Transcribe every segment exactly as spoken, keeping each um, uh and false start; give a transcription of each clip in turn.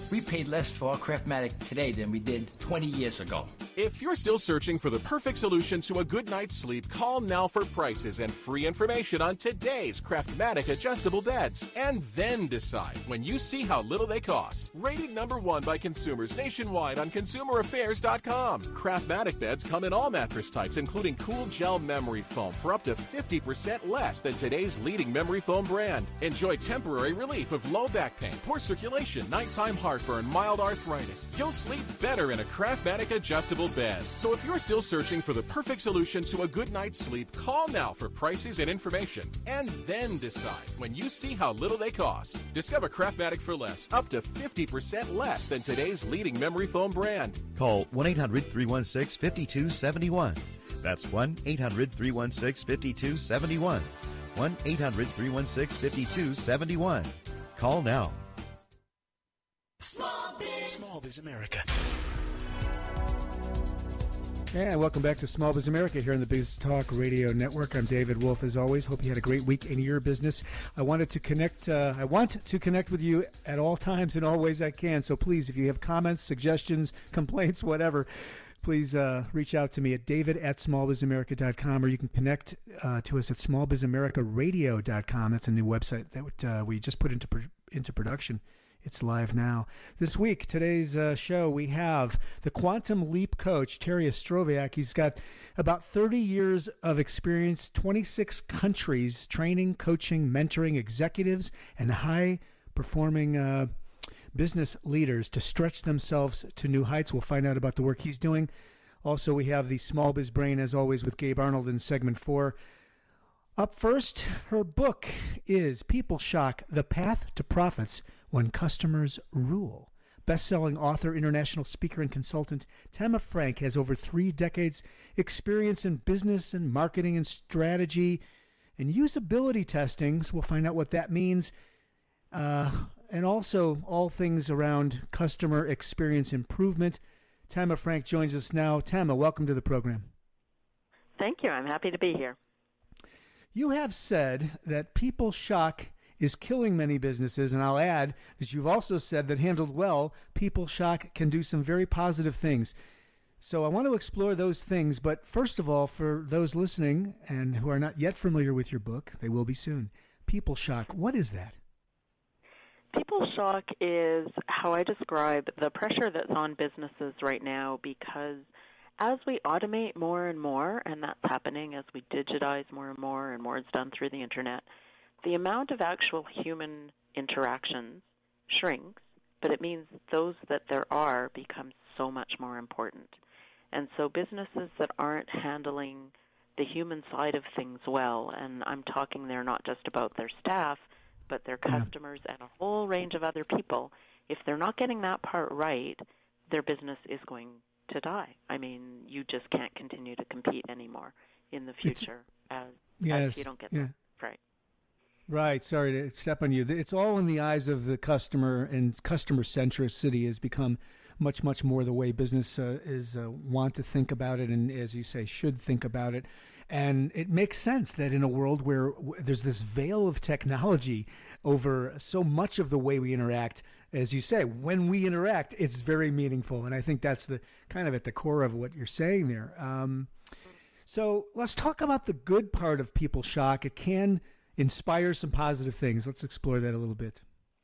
We paid less for our Craftmatic today than we did twenty years ago. If you're still searching for the perfect solution to a good night's sleep, call now for prices and free information on today's Craftmatic adjustable beds. And then decide when you see how little they cost. Rated number one by consumers nationwide on consumer affairs dot com. Craftmatic beds come in all mattress types, including cool gel memory foam for up to fifty percent less than today's leading memory foam brand. Enjoy temporary relief of low back pain, poor circulation, nighttime heartburn, mild arthritis. You'll sleep better in a Craftmatic adjustable bed. So if you're still searching for the perfect solution to a good night's sleep, call now for prices and information. And then decide when you see how little they cost. Discover Craftmatic for less, up to fifty percent less than today's leading memory foam brand. Call one eight hundred, three one six, five two seven one. That's one eight hundred, three one six, five two seven one. one eight hundred, three one six, five two seven one. Call now. Small Biz. Small Biz America. And welcome back to Small Biz America here on the Biz Talk Radio Network. I'm David Wolf, as always. Hope you had a great week in your business. I wanted to connect. Uh, I want to connect with you at all times in all ways I can. So please, if you have comments, suggestions, complaints, whatever, please uh, reach out to me at david at small biz america dot com, or you can connect uh, to us at small biz america radio dot com. That's a new website that uh, we just put into pr- into production. It's live now. This week, today's uh, show, we have the Quantum Leap coach, Terry Ostroviak. He's got about thirty years of experience, twenty-six countries, training, coaching, mentoring executives and high-performing uh, business leaders to stretch themselves to new heights. We'll find out about the work he's doing. Also, we have the Small Biz Brain, as always, with Gabe Arnold in segment four. Up first, her book is People Shock, The Path to Profits When Customers Rule. Best-selling author, international speaker, and consultant Tema Frank has over three decades experience in business and marketing and strategy and usability testing. So we'll find out what that means. Uh, and also all things around customer experience improvement. Tema Frank joins us now. Tema, welcome to the program. Thank you. I'm happy to be here. You have said that People Shock is killing many businesses, and I'll add that you've also said that handled well, People Shock can do some very positive things. So I want to explore those things, but first of all, for those listening and who are not yet familiar with your book, they will be soon. People Shock, what is that? People Shock is how I describe the pressure that's on businesses right now, because as we automate more and more, and that's happening as we digitize more and more, and more is done through the internet, the amount of actual human interactions shrinks, but it means those that there are become so much more important. And so businesses that aren't handling the human side of things well, and I'm talking there not just about their staff, but their customers and a whole range of other people, if they're not getting that part right, their business is going to die. I mean, you just can't continue to compete anymore in the future as, yes, as you don't get yeah. that right. Right. Sorry to step on you. It's all in the eyes of the customer, and customer centricity has become much, much more the way business uh, is uh, want to think about it, and as you say, should think about it. And it makes sense that in a world where w- there's this veil of technology over so much of the way we interact, as you say, when we interact, it's very meaningful. And I think that's the kind of at the core of what you're saying there. Um, so let's talk about the good part of People Shock. It can inspire some positive things. Let's explore that a little bit.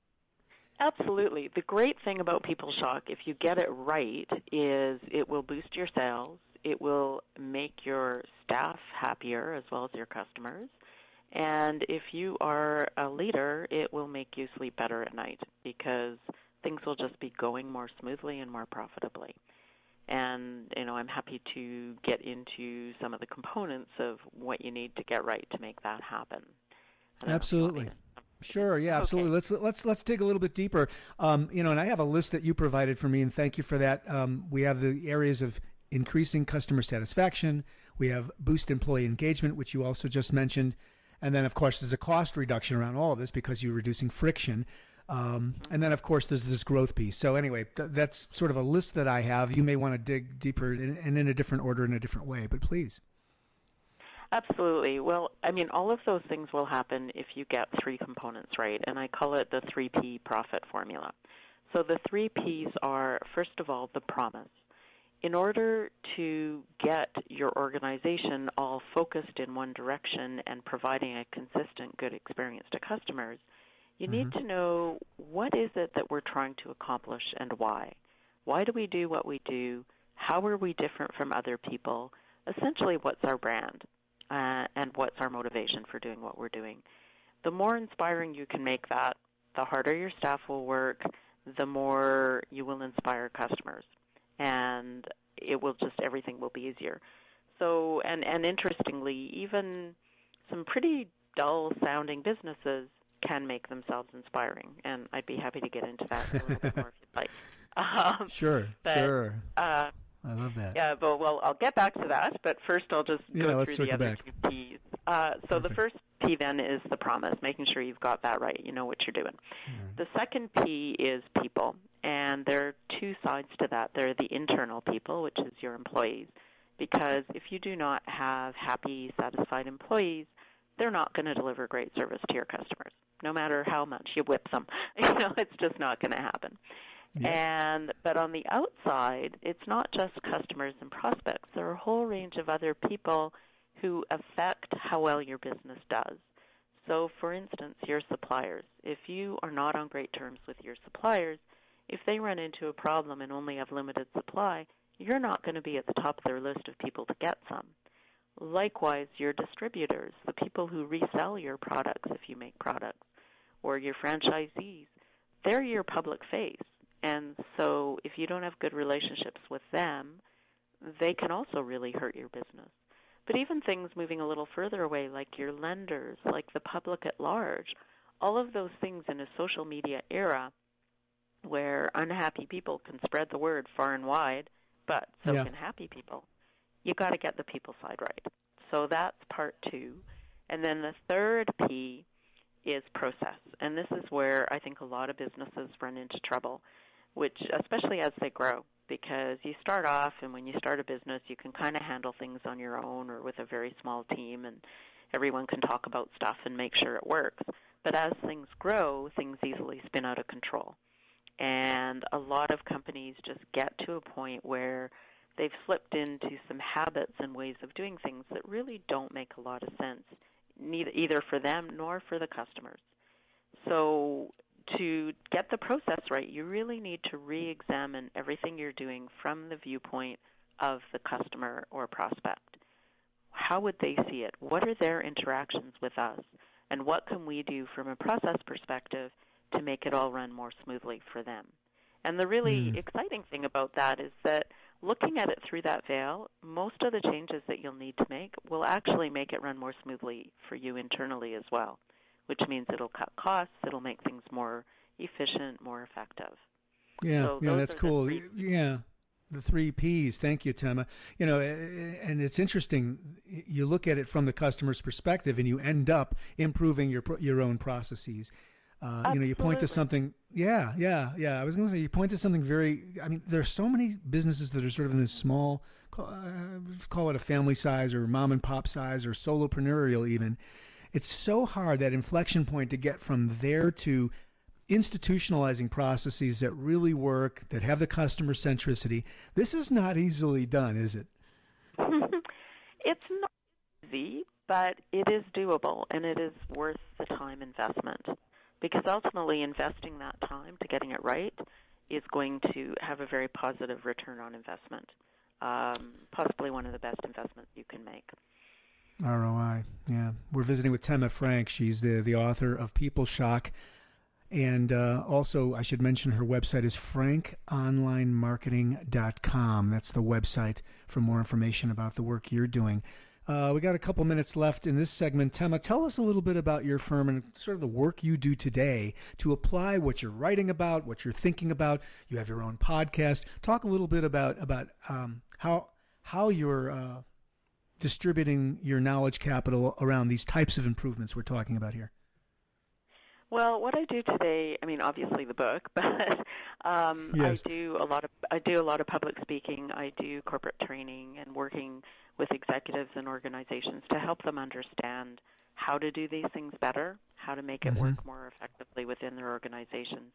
Absolutely. The great thing about People Shock, if you get it right, is it will boost your sales. It will make your staff happier as well as your customers. And if you are a leader, it will make you sleep better at night, because things will just be going more smoothly and more profitably. And, you know, I'm happy to get into some of the components of what you need to get right to make that happen. Absolutely. Sure. Yeah, absolutely. Okay. Let's let's let's dig a little bit deeper. Um, you know, and I have a list that you provided for me, and thank you for that. Um, we have the areas of increasing customer satisfaction. We have boost employee engagement, which you also just mentioned. And then, of course, there's a cost reduction around all of this because you're reducing friction. Um, and then, of course, there's this growth piece. So anyway, th- that's sort of a list that I have. You may want to dig deeper in, and in a different order, in a different way, but please. Absolutely. Well, I mean, all of those things will happen if you get three components right, and I call it the three P profit formula. So the three P's are, first of all, the promise. In order to get your organization all focused in one direction and providing a consistent good experience to customers, you mm-hmm. need to know what is it that we're trying to accomplish and why. Why do we do what we do? How are we different from other people? Essentially, what's our brand uh, and what's our motivation for doing what we're doing? The more inspiring you can make that, the harder your staff will work, the more you will inspire customers. And it will just, everything will be easier. So, and, and interestingly, even some pretty dull-sounding businesses can make themselves inspiring. And I'd be happy to get into that a little bit more if you'd like. Um, sure, but, sure. Uh, I love that. Yeah, but well, I'll get back to that. But first, I'll just yeah, go let's through the other back. two P's. Uh, so Perfect. the first P then is the promise, making sure you've got that right. You know what you're doing. Mm. The second P is people, and there are two sides to that. There are the internal people, which is your employees, because if you do not have happy, satisfied employees, they're not going to deliver great service to your customers, no matter how much you whip them. You know, it's just not going to happen. Yeah. And but on the outside, it's not just customers and prospects. There are a whole range of other people who affect how well your business does. So, for instance, your suppliers. If you are not on great terms with your suppliers, if they run into a problem and only have limited supply, you're not going to be at the top of their list of people to get some. Likewise, your distributors, the people who resell your products if you make products, or your franchisees, they're your public face. And so if you don't have good relationships with them, they can also really hurt your business. But even things moving a little further away, like your lenders, like the public at large, all of those things in a social media era where unhappy people can spread the word far and wide, but so yeah. can happy people. You've got to get the people side right. So that's part two. And then the third P is process. And this is where I think a lot of businesses run into trouble, which especially as they grow, because you start off, and when you start a business, you can kind of handle things on your own or with a very small team, and everyone can talk about stuff and make sure it works. But as things grow, things easily spin out of control. And a lot of companies just get to a point where they've slipped into some habits and ways of doing things that really don't make a lot of sense, neither either for them nor for the customers. So to get the process right, you really need to re-examine everything you're doing from the viewpoint of the customer or prospect. How would they see it? What are their interactions with us? And what can we do from a process perspective to make it all run more smoothly for them? And the really mm. exciting thing about that is that looking at it through that veil, most of the changes that you'll need to make will actually make it run more smoothly for you internally as well, which means it'll cut costs, it'll make things more efficient, more effective. Yeah, so yeah, that's cool. Three... Yeah, the three P's. Thank you, Tema. You know, and it's interesting. You look at it from the customer's perspective, and you end up improving your your own processes. Uh, you know, you point to something. Yeah, yeah, yeah. I was going to say you point to something very. I mean, there's so many businesses that are sort of in this small, uh, call it a family size or mom and pop size or solopreneurial even. It's so hard, that inflection point, to get from there to institutionalizing processes that really work, that have the customer centricity. This is not easily done, is it? It's not easy, but it is doable, and it is worth the time investment. Because ultimately investing that time to getting it right is going to have a very positive return on investment, um, possibly one of the best investments you can make. R O I, yeah. We're visiting with Tema Frank. She's the, the author of People Shock. And uh, also, I should mention her website is frank online marketing dot com. That's the website for more information about the work you're doing. Uh, we got a couple minutes left in this segment. Tema, tell us a little bit about your firm and sort of the work you do today to apply what you're writing about, what you're thinking about. You have your own podcast. Talk a little bit about about um, how how you're uh, distributing your knowledge capital around these types of improvements we're talking about here. Well, what I do today, I mean, obviously the book, but um, yes. I do a lot of I do a lot of public speaking. I do corporate training and working with executives and organizations to help them understand how to do these things better, how to make it mm-hmm. work more effectively within their organizations.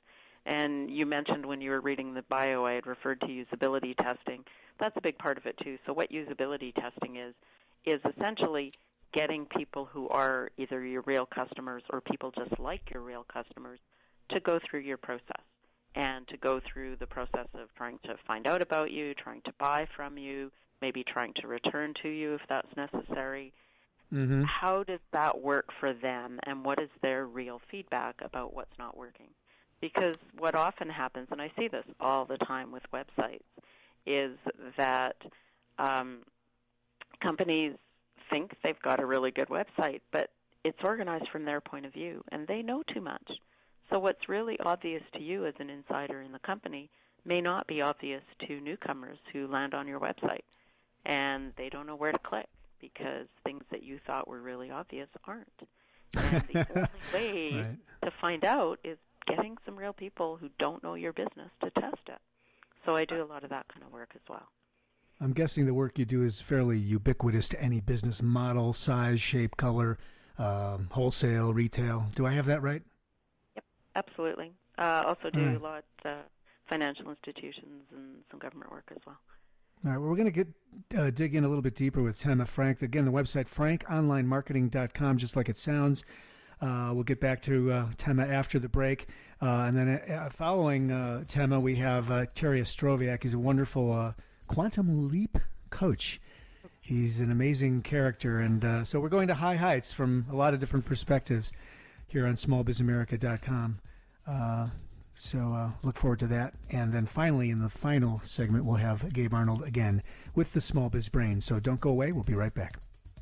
And you mentioned when you were reading the bio, I had referred to usability testing. That's a big part of it, too. So what usability testing is, is essentially getting people who are either your real customers or people just like your real customers to go through your process and to go through the process of trying to find out about you, trying to buy from you, maybe trying to return to you if that's necessary. Mm-hmm. How does that work for them, and what is their real feedback about what's not working? Because what often happens, and I see this all the time with websites, is that um, companies think they've got a really good website, but it's organized from their point of view, and they know too much. So what's really obvious to you as an insider in the company may not be obvious to newcomers who land on your website, and they don't know where to click because things that you thought were really obvious aren't. And the only way right. to find out is getting some real people who don't know your business to test it. So I do a lot of that kind of work as well. I'm guessing the work you do is fairly ubiquitous to any business model, size, shape, color, um, wholesale, retail. Do I have that right? Yep, absolutely. Uh, also do right. a lot uh, financial institutions and some government work as well. All right, well, we're going to get uh, dig in a little bit deeper with Tema Frank. Again, the website, frank online marketing dot com, just like it sounds. Uh, we'll get back to uh, Tema after the break. Uh, and then uh, following uh, Tema, we have uh, Terry Ostroviak. He's a wonderful uh, quantum leap coach. He's an amazing character. And uh, so we're going to high heights from a lot of different perspectives here on small biz america dot com. Uh, so uh, look forward to that. And then finally, in the final segment, we'll have Gabe Arnold again with the Small Biz Brain. So don't go away. We'll be right back.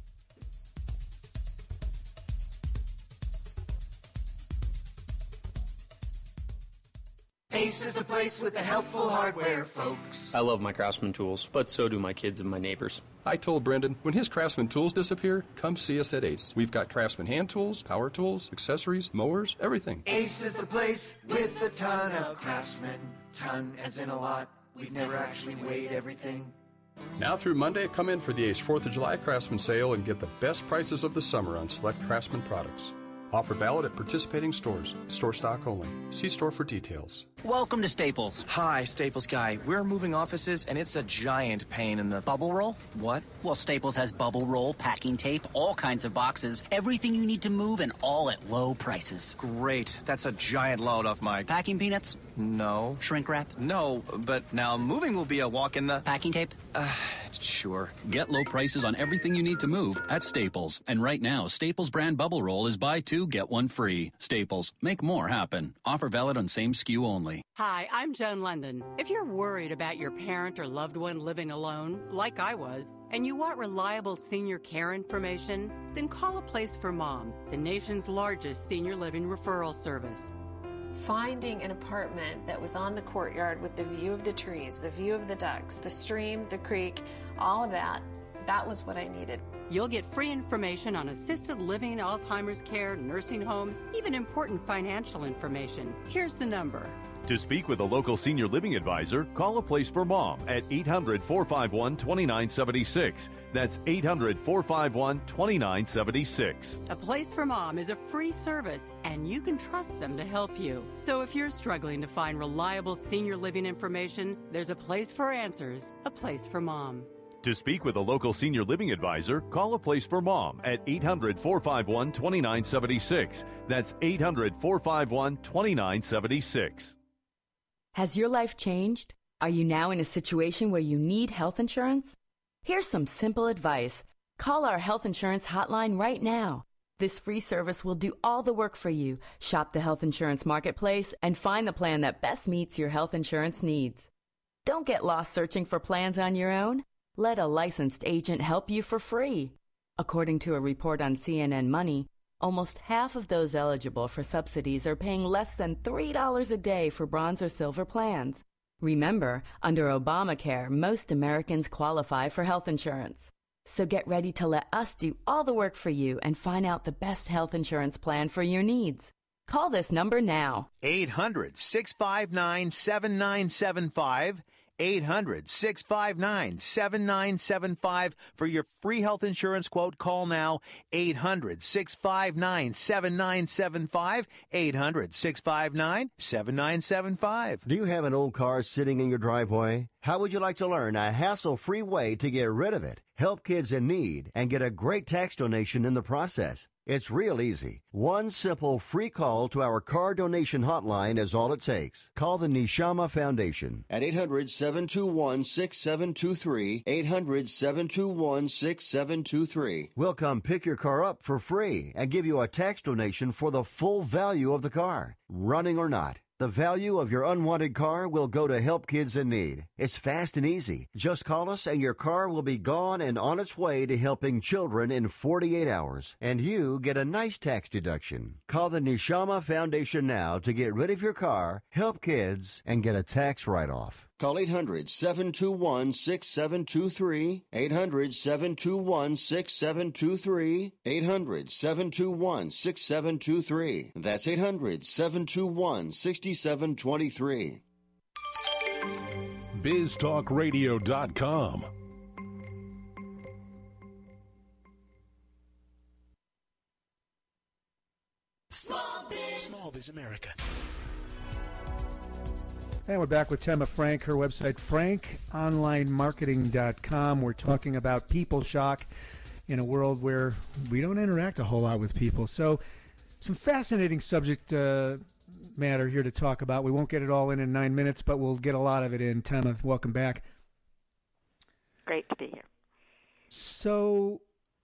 Ace is a place with the helpful hardware, folks. I love my Craftsman tools, but so do my kids and my neighbors. I told Brendan, when his Craftsman tools disappear, come see us at Ace. We've got Craftsman hand tools, power tools, accessories, mowers, everything. Ace is the place with a ton of Craftsman. Ton as in a lot. We've never actually weighed everything. Now through Monday, come in for the Ace fourth of July Craftsman sale and get the best prices of the summer on select Craftsman products. Offer valid at participating stores. Store stock only. See store for details. Welcome to Staples. Hi, Staples guy. We're moving offices, and it's a giant pain in the... Bubble roll? What? Well, Staples has bubble roll, packing tape, all kinds of boxes, everything you need to move, and all at low prices. Great. That's a giant load off my... Packing peanuts? No. Shrink wrap? No, but now moving will be a walk in the... Packing tape? Uh, sure. Get low prices on everything you need to move at Staples. And right now, Staples brand bubble roll is buy two, get one free. Staples. Make more happen. Offer valid on same S K U only. Hi, I'm Joan London. If you're worried about your parent or loved one living alone, like I was, and you want reliable senior care information, then call A Place for Mom, the nation's largest senior living referral service. Finding an apartment that was on the courtyard with the view of the trees, the view of the ducks, the stream, the creek, all of that, that was what I needed. You'll get free information on assisted living, Alzheimer's care, nursing homes, even important financial information. Here's the number. To speak with a local senior living advisor, call A Place for Mom at eight hundred, four five one, two nine seven six. That's eight hundred, four five one, two nine seven six. A Place for Mom is a free service, and you can trust them to help you. So if you're struggling to find reliable senior living information, there's a place for answers, A Place for Mom. To speak with a local senior living advisor, call A Place for Mom at eight hundred, four five one, two nine seven six. That's eight hundred, four five one, two nine seven six. Has your life changed? Are you now in a situation where you need health insurance? Here's some simple advice. Call our health insurance hotline right now. This free service will do all the work for you. Shop the health insurance marketplace and find the plan that best meets your health insurance needs. Don't get lost searching for plans on your own. Let a licensed agent help you for free. According to a report on C N N Money, almost half of those eligible for subsidies are paying less than three dollars a day for bronze or silver plans. Remember, under Obamacare, most Americans qualify for health insurance. So get ready to let us do all the work for you and find out the best health insurance plan for your needs. Call this number now. eight hundred, six five nine, seven nine seven five. eight hundred, six five nine, seven nine seven five for your free health insurance quote. Call now, eight hundred, six five nine, seven nine seven five, eight hundred, six five nine, seven nine seven five. Do you have an old car sitting in your driveway? How would you like to learn a hassle-free way to get rid of it, help kids in need, and get a great tax donation in the process? It's real easy. One simple free call to our car donation hotline is all it takes. Call the Neshama Foundation at eight hundred, seven two one, six seven two three, eight hundred, seven two one, six seven two three. We'll come pick your car up for free and give you a tax donation for the full value of the car, running or not. The value of your unwanted car will go to help kids in need. It's fast and easy. Just call us and your car will be gone and on its way to helping children in forty-eight hours. And you get a nice tax deduction. Call the Neshama Foundation now to get rid of your car, help kids, and get a tax write-off. Call eight hundred, seven two one, six seven two three, eight hundred, seven two one, six seven two three, eight hundred, seven two one, six seven two three. That's eight hundred, seven two one, six seven two three. biz talk radio dot com. Small Biz. Small Biz America. And we're back with Tema Frank, her website, frank online marketing dot com. We're talking about people shock in a world where we don't interact a whole lot with people. So some fascinating subject uh, matter here to talk about. We won't get it all in in nine minutes, but we'll get a lot of it in. Tema, welcome back. Great to be here. So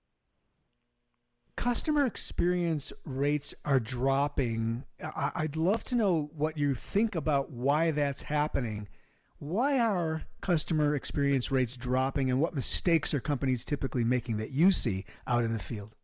customer experience rates are dropping. I- I'd love to know what you think about why that's happening. Why are customer experience rates dropping, and what mistakes are companies typically making that you see out in the field?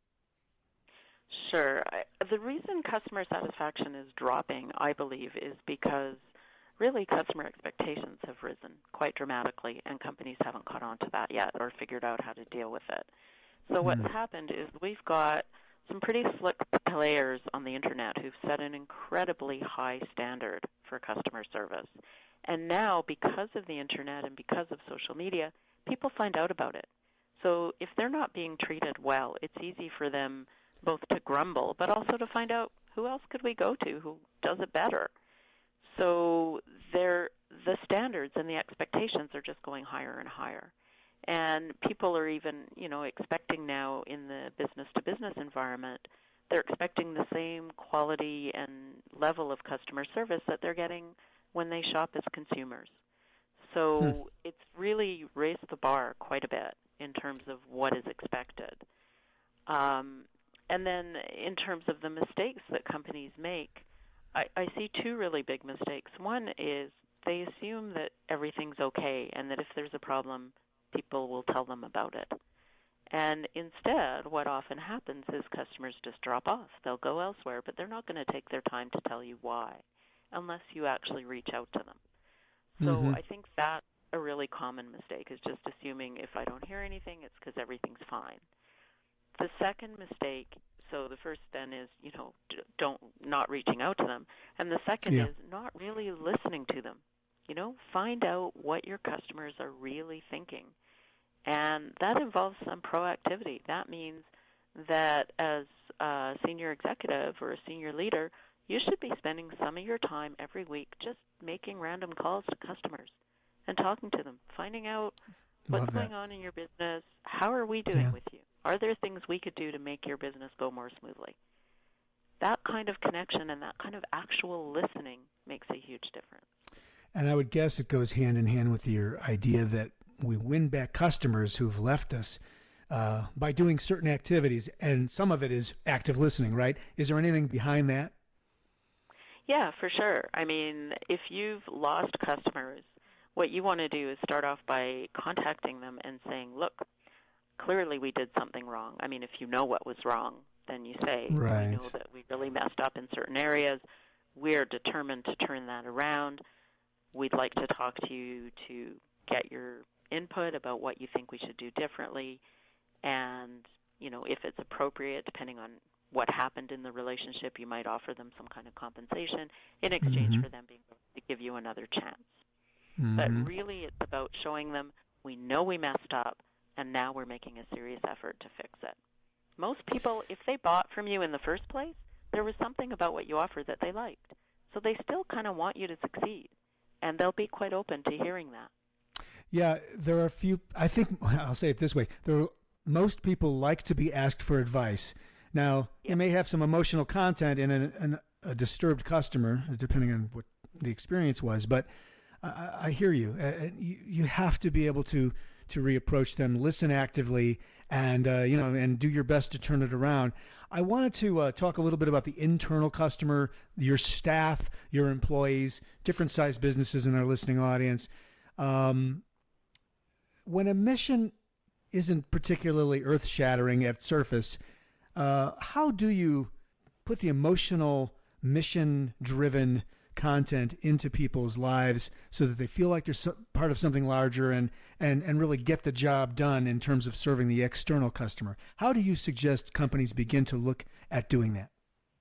Sure. I, the reason customer satisfaction is dropping, I believe, is because really customer expectations have risen quite dramatically, and companies haven't caught on to that yet or figured out how to deal with it. So what's mm. happened is we've got some pretty slick players on the Internet who've set an incredibly high standard for customer service. And now, because of the Internet and because of social media, people find out about it. So if they're not being treated well, it's easy for them both to grumble, but also to find out who else could we go to who does it better. So they're, the standards and the expectations are just going higher and higher. And people are even, you know, expecting now in the business-to-business environment, they're expecting the same quality and level of customer service that they're getting when they shop as consumers. So hmm. it's really raised the bar quite a bit in terms of what is expected. Um, and then in terms of the mistakes that companies make, I, I see two really big mistakes. One is they assume that everything's okay and that if there's a problem, people will tell them about it. And instead, what often happens is customers just drop off. They'll go elsewhere, but they're not going to take their time to tell you why unless you actually reach out to them. So mm-hmm. I think that's a really common mistake, is just assuming if I don't hear anything, it's because everything's fine. The second mistake, so the first then is, you know, don't not reaching out to them. And the second yeah. is not really listening to them. You know, find out what your customers are really thinking. And that involves some proactivity. That means that as a senior executive or a senior leader, you should be spending some of your time every week just making random calls to customers and talking to them, finding out what's Love going that. on in your business, how are we doing yeah. with you? Are there things we could do to make your business go more smoothly? That kind of connection and that kind of actual listening makes a huge difference. And I would guess it goes hand in hand with your idea that we win back customers who've left us uh, by doing certain activities, and some of it is active listening, right? Is there anything behind that? Yeah, for sure. I mean, if you've lost customers, what you want to do is start off by contacting them and saying, look, clearly we did something wrong. I mean, if you know what was wrong, then you say, right. we know that we really messed up in certain areas. We're determined to turn that around. We'd like to talk to you to get your input about what you think we should do differently, and, you know, if it's appropriate, depending on what happened in the relationship, you might offer them some kind of compensation in exchange mm-hmm. for them being able to give you another chance. Mm-hmm. But really it's about showing them we know we messed up, and now we're making a serious effort to fix it. Most people, if they bought from you in the first place, there was something about what you offered that they liked. So they still kind of want you to succeed, and they'll be quite open to hearing that. Yeah, there are a few, I think, I'll say it this way, there are, most people like to be asked for advice. Now, yep. you may have some emotional content in an, an, a disturbed customer, depending on what the experience was, but I, I hear you. Uh, you. You have to be able to, to reapproach them, listen actively, and uh, you know, and do your best to turn it around. I wanted to uh, talk a little bit about the internal customer, your staff, your employees, different size businesses in our listening audience. Um, when a mission isn't particularly earth-shattering at surface, uh, how do you put the emotional, mission-driven content into people's lives so that they feel like they're so, part of something larger and, and, and really get the job done in terms of serving the external customer? How do you suggest companies begin to look at doing that?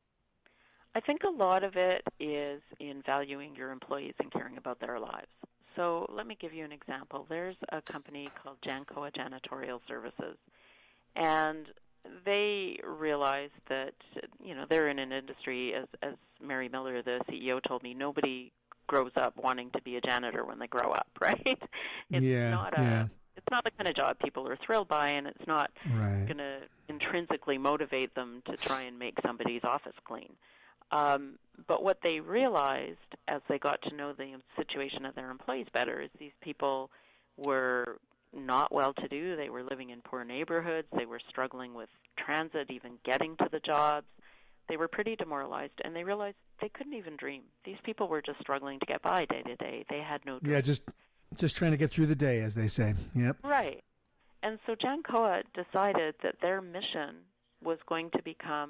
I think a lot of it is in valuing your employees and caring about their lives. So let me give you an example. There's a company called Jancoa Janitorial Services, and they realized that, you know, they're in an industry, as, as Mary Miller, the C E O, told me, nobody grows up wanting to be a janitor when they grow up, right? It's yeah, not a, yeah. It's not the kind of job people are thrilled by, and it's not right. going to intrinsically motivate them to try and make somebody's office clean. Um, but what they realized as they got to know the situation of their employees better is these people were not well-to-do. They were living in poor neighborhoods. They were struggling with transit, even getting to the jobs. They were pretty demoralized, and they realized they couldn't even dream. These people were just struggling to get by day to day. They had no dream. Yeah, just just trying to get through the day, as they say. Yep. Right. And so Jancoa decided that their mission was going to become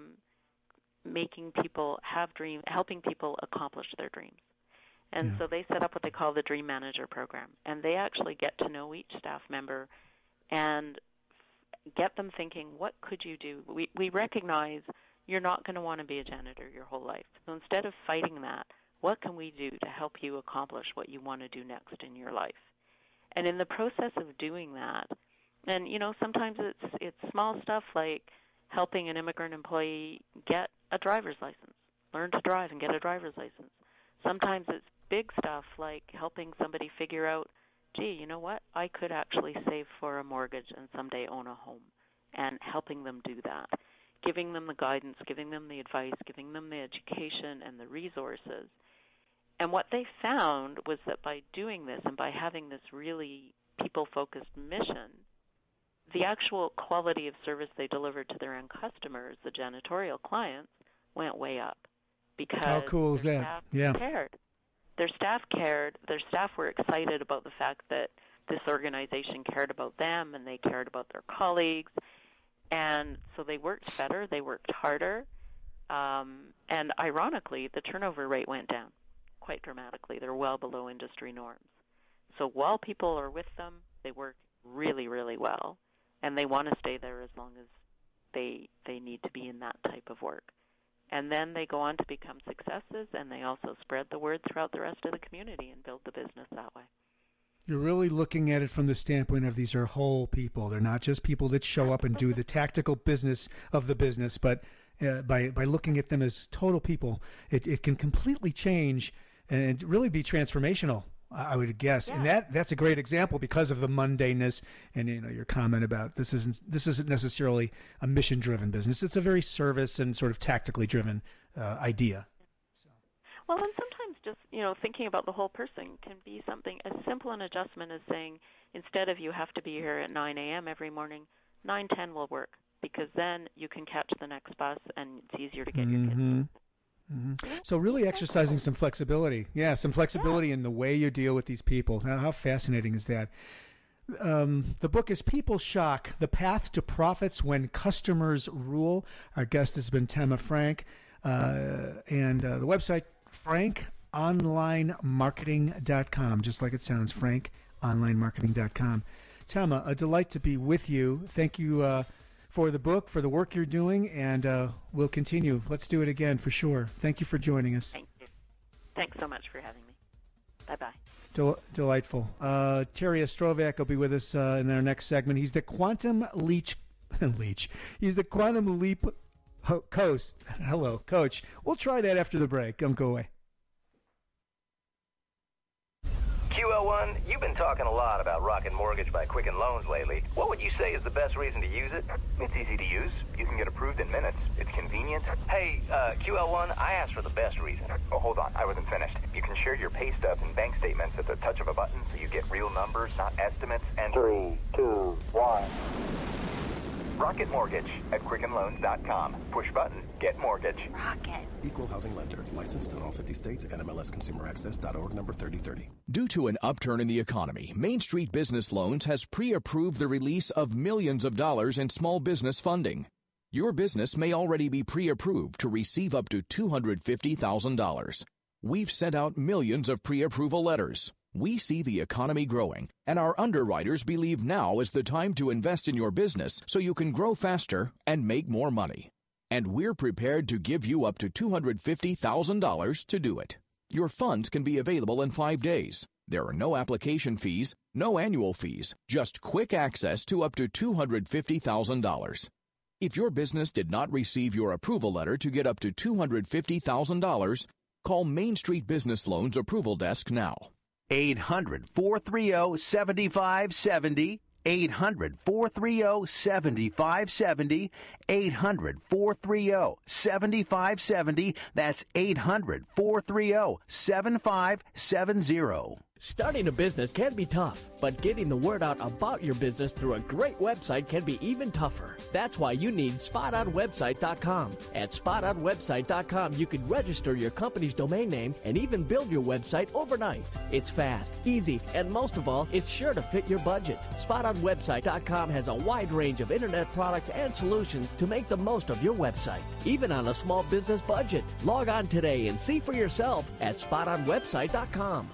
making people have dreams, helping people accomplish their dreams. And yeah. so they set up what they call the Dream Manager program. And they actually get to know each staff member and get them thinking, what could you do? We, we recognize you're not going to want to be a janitor your whole life. So instead of fighting that, what can we do to help you accomplish what you want to do next in your life? And in the process of doing that, and, you know, sometimes it's it's small stuff like helping an immigrant employee get a driver's license, learn to drive and get a driver's license. Sometimes it's big stuff like helping somebody figure out, gee, you know what, I could actually save for a mortgage and someday own a home, and helping them do that, giving them the guidance, giving them the advice, giving them the education and the resources. And what they found was that by doing this and by having this really people-focused mission, the actual quality of service they delivered to their end customers, the janitorial clients, went way up because how cool is their that? staff Yeah. cared. Their staff cared. Their staff were excited about the fact that this organization cared about them and they cared about their colleagues. And so they worked better. They worked harder. Um, and ironically, the turnover rate went down quite dramatically. They're well below industry norms. So while people are with them, they work really, really well. And they want to stay there as long as they they need to be in that type of work. And then they go on to become successes, and they also spread the word throughout the rest of the community and build the business that way. You're really looking at it from the standpoint of these are whole people. They're not just people that show up and do the tactical business of the business, but uh, by by looking at them as total people, it, it can completely change and really be transformational, I would guess. Yeah. And that that's a great example because of the mundaneness and, you know, your comment about this isn't this isn't necessarily a mission-driven business. It's a very service and sort of tactically driven uh, idea. So. Well, and sometimes just, you know, thinking about the whole person can be something as simple an adjustment as saying, instead of you have to be here at nine a.m. every morning, nine ten will work, because then you can catch the next bus and it's easier to get mm-hmm. your kids. Mm-hmm. So really exercising some flexibility. Yeah, some flexibility yeah. in the way you deal with these people. Now, how fascinating is that? Um, the book is People Shock, The Path to Profits When Customers Rule. Our guest has been Tama Frank. Uh, and uh, the website, frank online marketing dot com, just like it sounds, frank online marketing dot com. Tama, a delight to be with you. Thank you uh, for the book, for the work you're doing, and uh, we'll continue. Let's do it again for sure. Thank you for joining us. Thank you. Thanks so much for having me. Bye-bye. Del- delightful. Uh, Terry Ostrovac will be with us uh, in our next segment. He's the Quantum Leach. Leach. He's the Quantum Leap ho- coach. Hello, coach. We'll try that after the break. Don't go away. Q L one, you've been talking a lot about Rocket Mortgage by Quicken Loans lately. What would you say is the best reason to use it? It's easy to use. You can get approved in minutes. It's convenient. Hey, uh, Q L one, I asked for the best reason. Oh, hold on. I wasn't finished. You can share your pay stubs and bank statements at the touch of a button, so you get real numbers, not estimates, and... Three, two, one. Rocket Mortgage at Quicken Loans dot com. Push button, get mortgage. Rocket. Equal housing lender. Licensed in all fifty states. N M L S Consumer Access dot org number thirty thirty. Due to an upturn in the economy, Main Street Business Loans has pre-approved the release of millions of dollars in small business funding. Your business may already be pre-approved to receive up to two hundred fifty thousand dollars. We've sent out millions of pre-approval letters. We see the economy growing, and our underwriters believe now is the time to invest in your business so you can grow faster and make more money. And we're prepared to give you up to two hundred fifty thousand dollars to do it. Your funds can be available in five days. There are no application fees, no annual fees, just quick access to up to two hundred fifty thousand dollars. If your business did not receive your approval letter to get up to two hundred fifty thousand dollars, call Main Street Business Loans Approval Desk now. eight hundred, four three zero, seven five seven zero. eight hundred, four three zero, seven five seven zero. eight hundred, four three zero, seven five seven zero. That's eight hundred, four three zero, seven five seven zero. Starting a business can be tough, but getting the word out about your business through a great website can be even tougher. That's why you need spot on website dot com. At spot on website dot com, you can register your company's domain name and even build your website overnight. It's fast, easy, and most of all, it's sure to fit your budget. spot on website dot com has a wide range of internet products and solutions to make the most of your website, even on a small business budget. Log on today and see for yourself at spot on website dot com.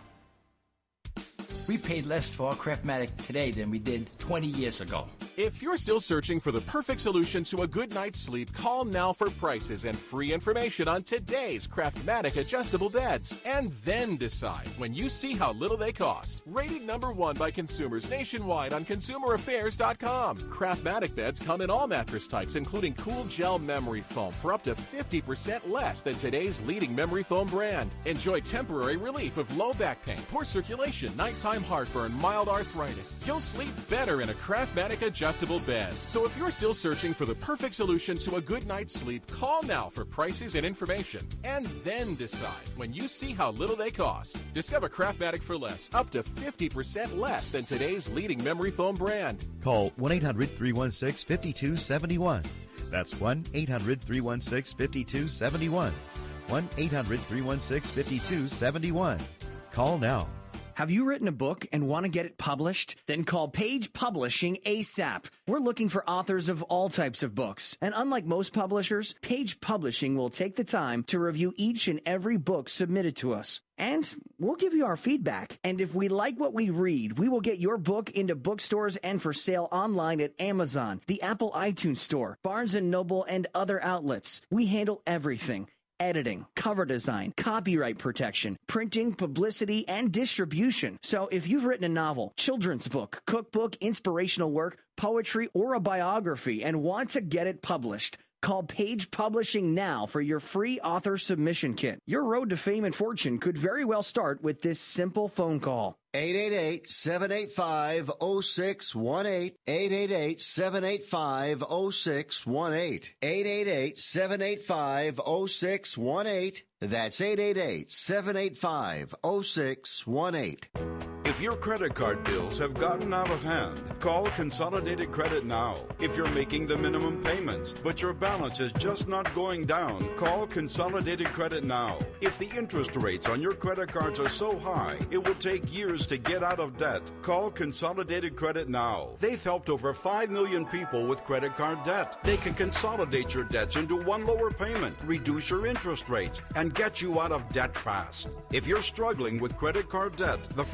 We paid less for our Craftmatic today than we did twenty years ago. If you're still searching for the perfect solution to a good night's sleep, call now for prices and free information on today's Craftmatic adjustable beds. And then decide when you see how little they cost. Rated number one by consumers nationwide on consumer affairs dot com. Craftmatic beds come in all mattress types, including cool gel memory foam for up to fifty percent less than today's leading memory foam brand. Enjoy temporary relief of low back pain, poor circulation, nighttime heartburn, mild arthritis. You'll sleep better in a Craftmatic adjustable bed. So if you're still searching for the perfect solution to a good night's sleep, call now for prices and information. And then decide when you see how little they cost. Discover Craftmatic for less, up to fifty percent less than today's leading memory foam brand. Call one eight hundred, three one six, five two seven one. That's one eight hundred, three one six, five two seven one. one eight hundred, three one six, five two seven one. Call now. Have you written a book and want to get it published? Then call Page Publishing ASAP. We're looking for authors of all types of books. And unlike most publishers, Page Publishing will take the time to review each and every book submitted to us. And we'll give you our feedback. And if we like what we read, we will get your book into bookstores and for sale online at Amazon, the Apple iTunes Store, Barnes and Noble, and other outlets. We handle everything. Editing, cover design, copyright protection, printing, publicity, and distribution. So if you've written a novel, children's book, cookbook, inspirational work, poetry, or a biography and want to get it published, call Page Publishing now for your free author submission kit. Your road to fame and fortune could very well start with this simple phone call. eight eight eight, seven eight five, zero six one eight. eight eight eight, seven eight five, zero six one eight. eight eight eight, seven eight five, zero six one eight. That's eight eight eight, seven eight five, zero six one eight. If your credit card bills have gotten out of hand, call Consolidated Credit now. If you're making the minimum payments, but your balance is just not going down, call Consolidated Credit now. If the interest rates on your credit cards are so high, it will take years to get out of debt, call Consolidated Credit now. They've helped over five million people with credit card debt. They can consolidate your debts into one lower payment, reduce your interest rates, and get you out of debt fast. If you're struggling with credit card debt, the first step is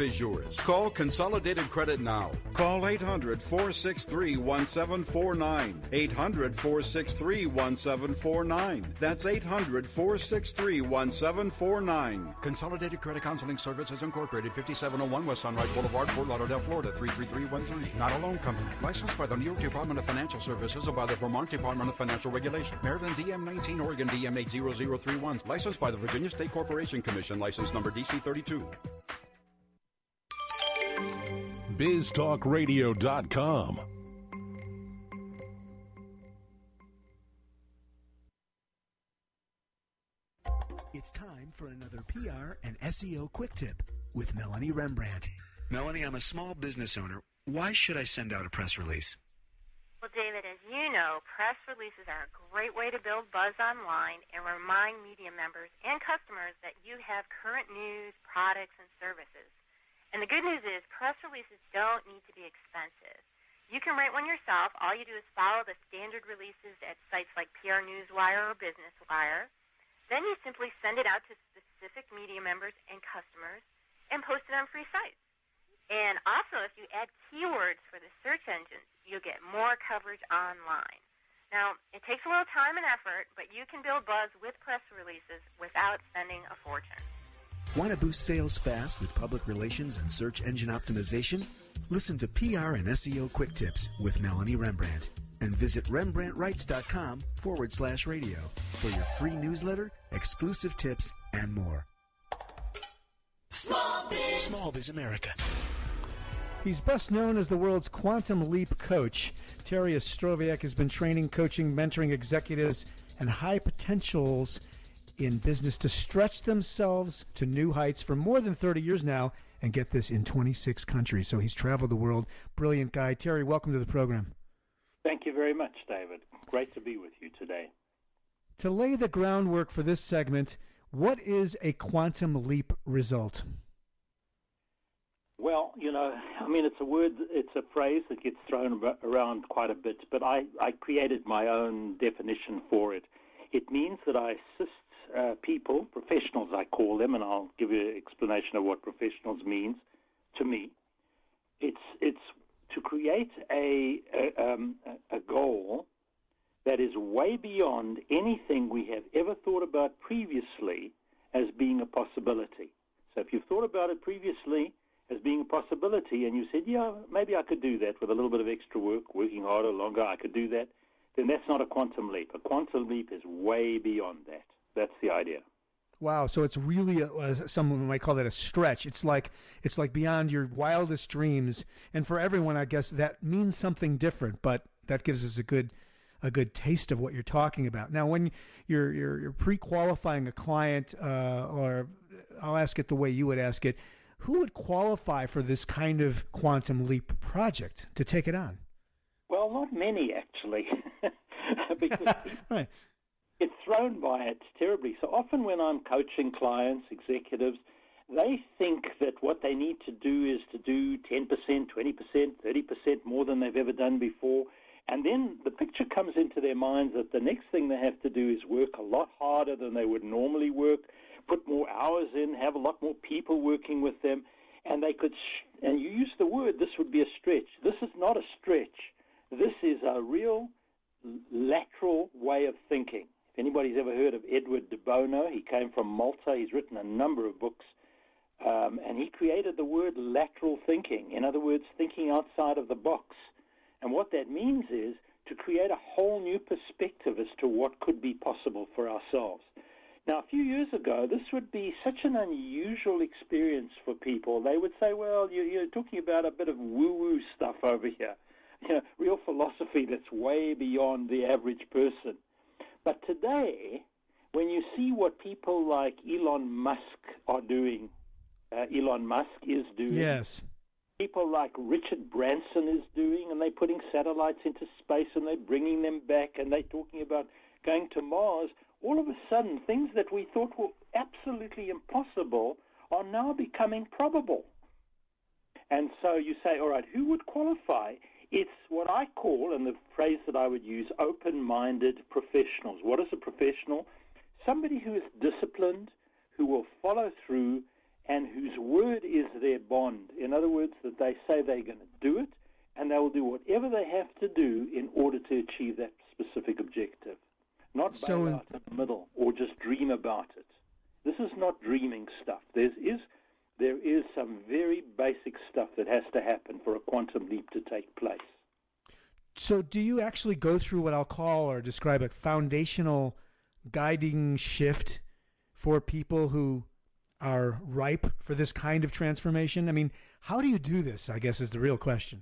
is yours. Call Consolidated Credit now. Call eight hundred, four six three, one seven four nine. eight hundred, four six three, one seven four nine. That's eight hundred, four six three, one seven four nine. Consolidated Credit Counseling Services Incorporated, fifty-seven oh one West Sunrise Boulevard, Fort Lauderdale, Florida, three three three one three. Not a loan company. Licensed by the New York Department of Financial Services or by the Vermont Department of Financial Regulation. Maryland D M nineteen, Oregon D M eight zero zero three one. Licensed by the Virginia State Corporation Commission. License number D C thirty-two. biz talk radio dot com. It's time for another P R and S E O quick tip with Melanie Rembrandt. Melanie, I'm a small business owner. Why should I send out a press release? Well, David, as you know, press releases are a great way to build buzz online and remind media members and customers that you have current news, products, and services. And the good news is press releases don't need to be expensive. You can write one yourself. All you do is follow the standard releases at sites like P R Newswire or Business Wire. Then you simply send it out to specific media members and customers and post it on free sites. And also, if you add keywords for the search engines, you'll get more coverage online. Now, it takes a little time and effort, but you can build buzz with press releases without spending a fortune. Want to boost sales fast with public relations and search engine optimization? Listen to P R and S E O Quick Tips with Melanie Rembrandt and visit RembrandtWrites.com forward slash radio for your free newsletter, exclusive tips, and more. Small Biz. Small Biz America. He's best known as the world's quantum leap coach. Terry Ostroviak has been training, coaching, mentoring executives and high potentials in business to stretch themselves to new heights for more than thirty years now, and get this, in twenty-six countries. So he's traveled the world. Brilliant guy. Terry, welcome to the program. Thank you very much, David. Great to be with you today. To lay the groundwork for this segment, what is a quantum leap result? Well, you know, I mean, it's a word, it's a phrase that gets thrown around quite a bit, but I, I created my own definition for it. It means that I assist uh, people, professionals I call them, and I'll give you an explanation of what professionals means to me. It's it's to create a a, um, a goal that is way beyond anything we have ever thought about previously as being a possibility. So if you've thought about it previously as being a possibility and you said, yeah, maybe I could do that with a little bit of extra work, working harder, longer, I could do that, then that's not a quantum leap. A quantum leap is way beyond that. That's the idea. Wow, so it's really, a, a, someone might call that a stretch. It's like it's like beyond your wildest dreams. And for everyone, I guess that means something different, but that gives us a good a good taste of what you're talking about. Now, when you're you're, you're pre-qualifying a client, uh, or I'll ask it the way you would ask it, who would qualify for this kind of quantum leap project to take it on? Well, not many, actually, because right. It's thrown by it terribly. So often when I'm coaching clients, executives, they think that what they need to do is to do ten percent, twenty percent, thirty percent more than they've ever done before. And then the picture comes into their minds that the next thing they have to do is work a lot harder than they would normally work, put more hours in, have a lot more people working with them. And they could, sh- and you use the word, this would be a stretch. This is not a stretch. This is a real lateral way of thinking. If anybody's ever heard of Edward de Bono, he came from Malta. He's written a number of books, um, and he created the word lateral thinking. In other words, thinking outside of the box. And what that means is to create a whole new perspective as to what could be possible for ourselves. Now, a few years ago, this would be such an unusual experience for people. They would say, well, you're, you're talking about a bit of woo-woo stuff over here, you know, real philosophy that's way beyond the average person. But today, when you see what people like Elon Musk are doing, uh, Elon Musk is doing, yes, people like Richard Branson is doing, and they're putting satellites into space and they're bringing them back and they're talking about going to Mars, all of a sudden things that we thought were absolutely impossible are now becoming probable. And so you say, all right, who would qualify? It's what I call, and the phrase that I would use, open-minded professionals. What is a professional? Somebody who is disciplined, who will follow through, and whose word is their bond. words that they say they're going to do it, and they will do whatever they have to do in order to achieve that specific objective. Not So bail in- out in the middle or just dream about it. This is not dreaming stuff. There is, there is some very basic stuff that has to happen for a quantum leap to take place. So do you actually go through what I'll call or describe a foundational guiding shift for people who are ripe for this kind of transformation? I mean, how do you do this, I guess, is the real question.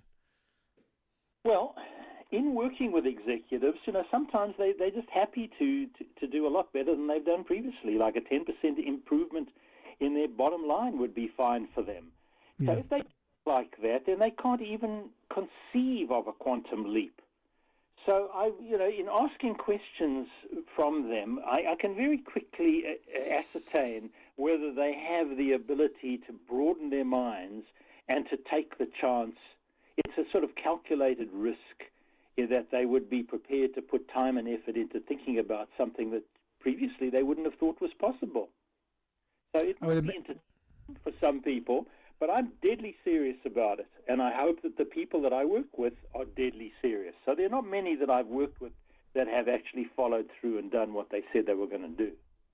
Well, in working with executives, you know, sometimes they, they're just happy to, to, to do a lot better than they've done previously. Like a ten percent improvement in their bottom line would be fine for them. Yeah. So if they like that, then they can't even conceive of a quantum leap. So, I, you know, in asking questions from them, I, I can very quickly ascertain whether they have the ability to broaden their minds and to take the chance. It's a sort of calculated risk that they would be prepared to put time and effort into thinking about something that previously they wouldn't have thought was possible. So it might be entertaining for some people, but I'm deadly serious about it, and I hope that the people that I work with are deadly serious. So there are not many that I've worked with that have actually followed through and done what they said they were going to do.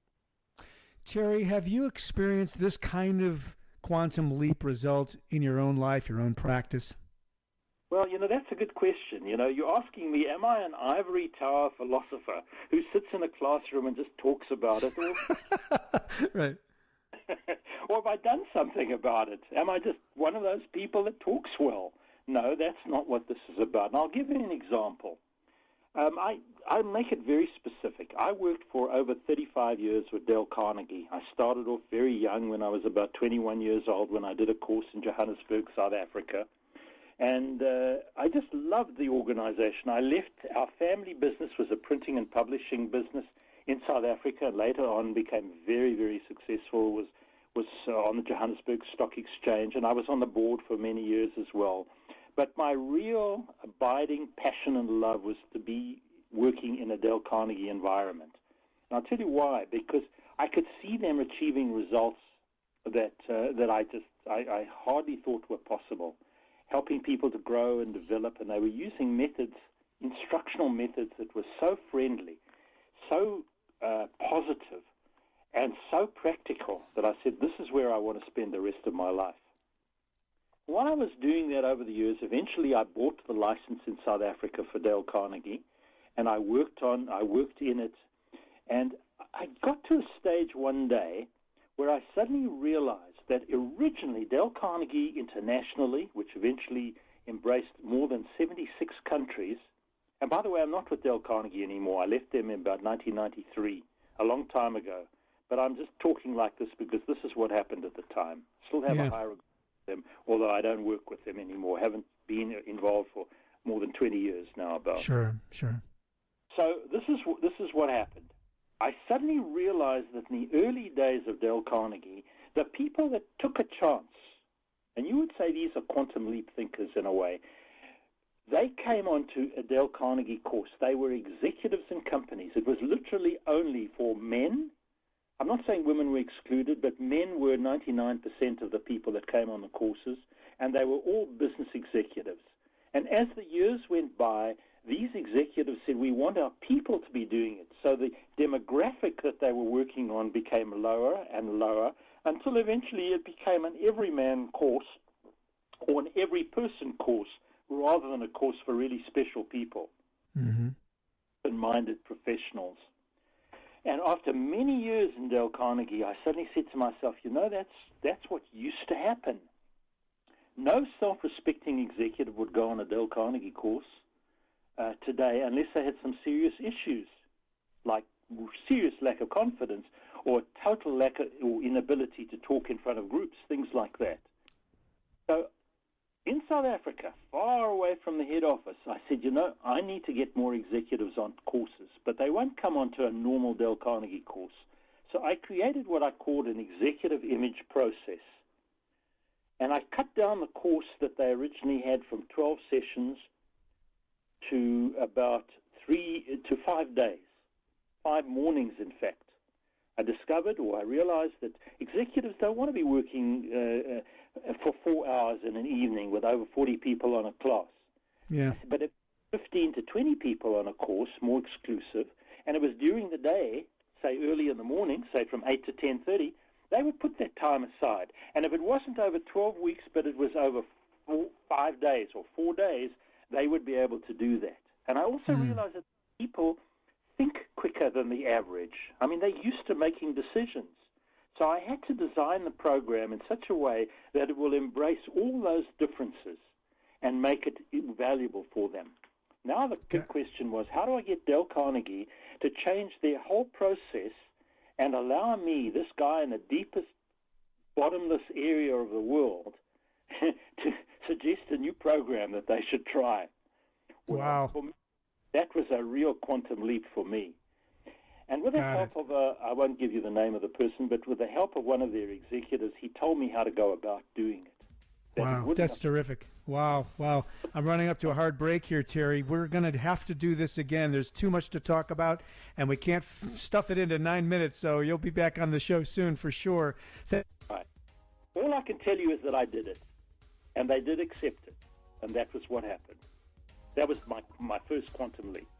Terry, have you experienced this kind of quantum leap result in your own life, your own practice? Well, you know, that's a good question. You know, you're asking me, am I an ivory tower philosopher who sits in a classroom and just talks about it? Or, right. or have I done something about it? Am I just one of those people that talks well? No, that's not what this is about. And I'll give you an example. Um, I, I make it very specific. I worked for over thirty-five years with Dale Carnegie. I started off very young when I was about twenty-one years old when I did a course in Johannesburg, South Africa. And uh, I just loved the organization. I left, our family business was a printing and publishing business in South Africa, and later on became very, very successful, was, was uh, on the Johannesburg Stock Exchange, and I was on the board for many years as well. But my real abiding passion and love was to be working in a Dale Carnegie environment. And I'll tell you why, because I could see them achieving results that, uh, that I just, I, I hardly thought were possible. Helping people to grow and develop, and they were using methods, instructional methods that were so friendly, so uh, positive, and so practical that I said, this is where I want to spend the rest of my life. While I was doing that over the years, eventually I bought the license in South Africa for Dale Carnegie, and I worked on, I worked in it, and I got to a stage one day where I suddenly realized that originally Dale Carnegie internationally, which eventually embraced more than seventy-six countries, and by the way, I'm not with Dale Carnegie anymore. I left them in about nineteen ninety-three, a long time ago. But I'm just talking like this because this is what happened at the time. Still have Yeah. a high regard for them, although I don't work with them anymore. Haven't been involved for more than twenty years now. About Sure, sure. So this is this is what happened. I suddenly realized that in the early days of Dale Carnegie, the people that took a chance, and you would say these are quantum leap thinkers in a way, they came onto a Dale Carnegie course. They were executives in companies. It was literally only for men. I'm not saying women were excluded, but men were ninety-nine percent of the people that came on the courses, and they were all business executives. And as the years went by, these executives said, we want our people to be doing it. So the demographic that they were working on became lower and lower until eventually it became an everyman course or an every person course rather than a course for really special people Mm-hmm. and minded professionals. And after many years in Dale Carnegie, I suddenly said to myself, you know, that's that's what used to happen. No self-respecting executive would go on a Dale Carnegie course uh, today unless they had some serious issues, like serious lack of confidence or total lack of, or inability to talk in front of groups, things like that. So in South Africa, far away from the head office, I said, you know, I need to get more executives on courses, but they won't come onto a normal Dale Carnegie course. So I created what I called an executive image process. And I cut down the course that they originally had from twelve sessions to about three to five days, five mornings, in fact. I discovered, or I realized, that executives don't want to be working uh, uh, for four hours in an evening with over forty people on a class. Yeah. But if fifteen to twenty people on a course, more exclusive, and it was during the day, say early in the morning, say from eight to ten thirty, they would put that time aside. And if it wasn't over twelve weeks, but it was over four, five days or four days, they would be able to do that. And I also mm. realized that people think quicker than the average. I mean, they're used to making decisions. So I had to design the program in such a way that it will embrace all those differences and make it valuable for them. Now the big question was, how do I get Dale Carnegie to change their whole process and allow me, this guy in the deepest, bottomless area of the world, to suggest a new program that they should try? Well, wow. For me, that was a real quantum leap for me. And with the Got help it. of a, I won't give you the name of the person, but with the help of one of their executives, he told me how to go about doing it. That Wow, wouldn't that's have- terrific. Wow, wow. I'm running up to a hard break here, Terry. We're going to have to do this again. There's too much to talk about, and we can't f- stuff it into nine minutes, so you'll be back on the show soon for sure. Th- Right. All I can tell you is that I did it, and they did accept it, and that was what happened. That was my my first quantum leap.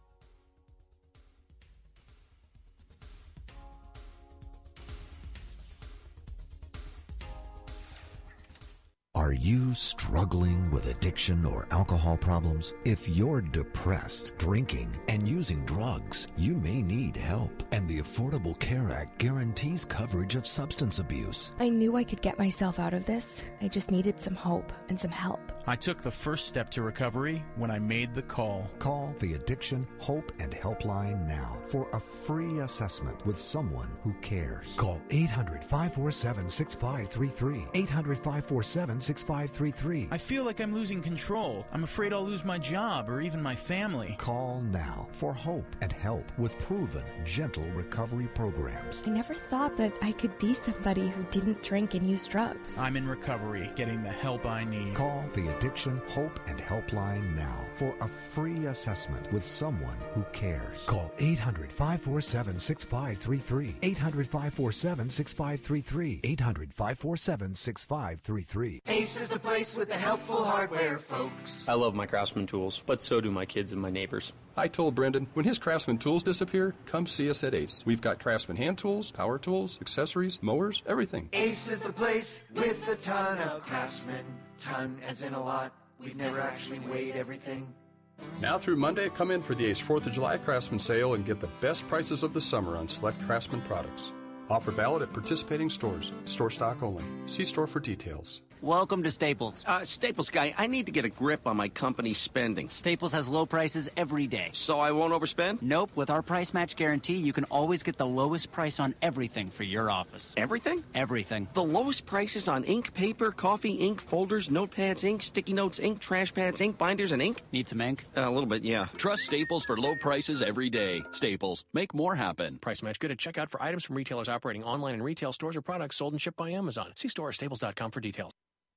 Are you struggling with addiction or alcohol problems? If you're depressed, drinking, and using drugs, you may need help. And the Affordable Care Act guarantees coverage of substance abuse. I knew I could get myself out of this. I just needed some hope and some help. I took the first step to recovery when I made the call. Call the Addiction, Hope, and Helpline now for a free assessment with someone who cares. Call eight hundred, five four seven, six five three three. eight hundred, five four seven, six five three three. I feel like I'm losing control. I'm afraid I'll lose my job or even my family. Call now for hope and help with proven, gentle recovery programs. I never thought that I could be somebody who didn't drink and use drugs. I'm in recovery, getting the help I need. Call the Addiction, Hope, and Helpline now for a free assessment with someone who cares. Call eight hundred, five four seven, six five three three. eight hundred, five four seven, six five three three. eight hundred, five four seven, six five three three. Ace is the place with the helpful hardware, folks. I love my Craftsman tools, but so do my kids and my neighbors. I told Brendan, when his Craftsman tools disappear, come see us at Ace. We've got Craftsman hand tools, power tools, accessories, mowers, everything. Ace is the place with a ton of Craftsman. Ton as in a lot. We've never actually weighed everything. Now through Monday, come in for the Ace fourth of July Craftsman sale and get the best prices of the summer on select Craftsman products. Offer valid at participating stores. Store stock only. See store for details. Welcome to Staples. Uh, Staples guy, I need to get a grip on my company's spending. Staples has low prices every day. So I won't overspend? Nope. With our price match guarantee, you can always get the lowest price on everything for your office. Everything? Everything. The lowest prices on ink, paper, coffee, ink, folders, notepads, ink, sticky notes, ink, trash pads, ink, binders, and ink? Need some ink? Uh, a little bit, yeah. Trust Staples for low prices every day. Staples. Make more happen. Price match good at checkout for items from retailers operating online in retail stores or products sold and shipped by Amazon. See store or staples dot com for details.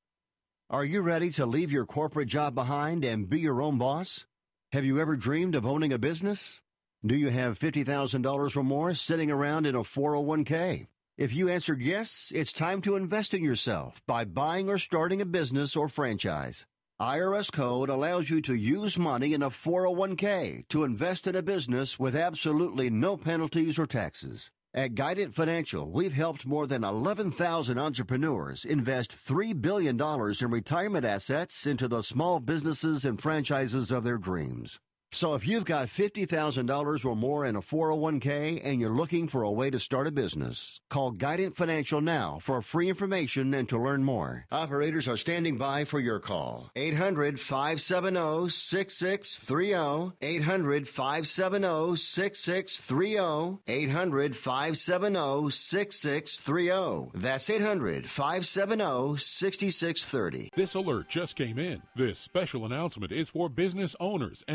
Are you ready to leave your corporate job behind and be your own boss? Have you ever dreamed of owning a business? Do you have fifty thousand dollars or more sitting around in a four oh one k? If you answered yes, it's time to invest in yourself by buying or starting a business or franchise. I R S Code allows you to use money in a four oh one k to invest in a business with absolutely no penalties or taxes. At Guidant Financial, we've helped more than eleven thousand entrepreneurs invest three billion dollars in retirement assets into the small businesses and franchises of their dreams. So if you've got fifty thousand dollars or more in a four oh one k and you're looking for a way to start a business, call Guidant Financial now for free information and to learn more. Operators are standing by for your call. eight hundred, five seven zero, six six three zero. eight hundred, five seven zero, six six three zero. eight hundred, five seven zero, six six three zero. That's eight hundred, five seven zero, six six three zero. This alert just came in. This special announcement is for business owners and leaders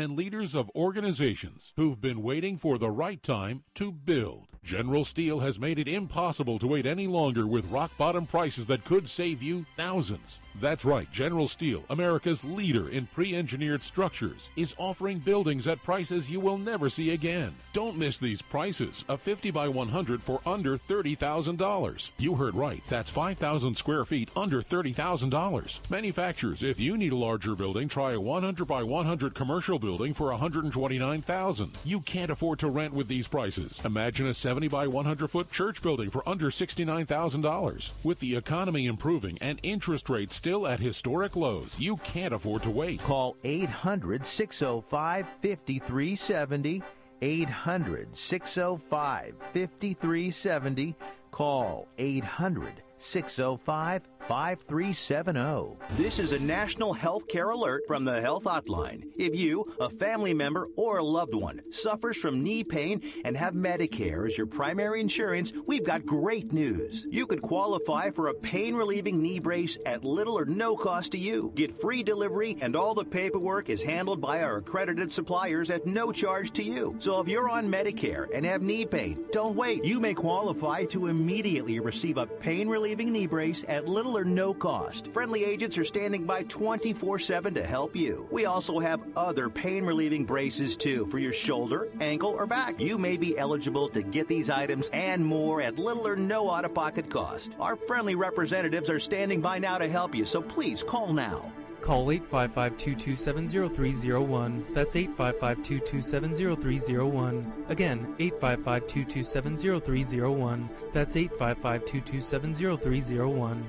builders of organizations who've been waiting for the right time to build. General Steel has made it impossible to wait any longer with rock-bottom prices that could save you thousands. That's right, General Steel, America's leader in pre-engineered structures, is offering buildings at prices you will never see again. Don't miss these prices. A fifty by one hundred for under thirty thousand dollars. You heard right. That's five thousand square feet under thirty thousand dollars. Manufacturers, if you need a larger building, try a one hundred by one hundred commercial building for one hundred twenty-nine thousand dollars. You can't afford to rent with these prices. Imagine a seventy by one hundred foot church building for under sixty-nine thousand dollars. With the economy improving and interest rates still at historic lows, you can't afford to wait. Call eight hundred, six oh five, five three seven oh. eight hundred, six oh five, five three seven oh. Call eight hundred, six oh five, five three seven oh. This is a national health care alert from the Health Hotline. If you, a family member, or a loved one suffers from knee pain and have Medicare as your primary insurance, we've got great news. You could qualify for a pain-relieving knee brace at little or no cost to you. Get free delivery, and all the paperwork is handled by our accredited suppliers at no charge to you. So if you're on Medicare and have knee pain, don't wait. You may qualify to immediately receive a pain-relieving knee brace at little or no cost. Friendly agents are standing by twenty-four seven to help you. We also have other pain-relieving braces, too, for your shoulder, ankle, or back. You may be eligible to get these items and more at little or no out-of-pocket cost. Our friendly representatives are standing by now to help you, so please call now. Call eight five five, two two seven, zero three zero one. That's eight five five, two two seven, zero three zero one. Again, eight five five, two two seven, zero three zero one. That's eight five five, two two seven, zero three zero one.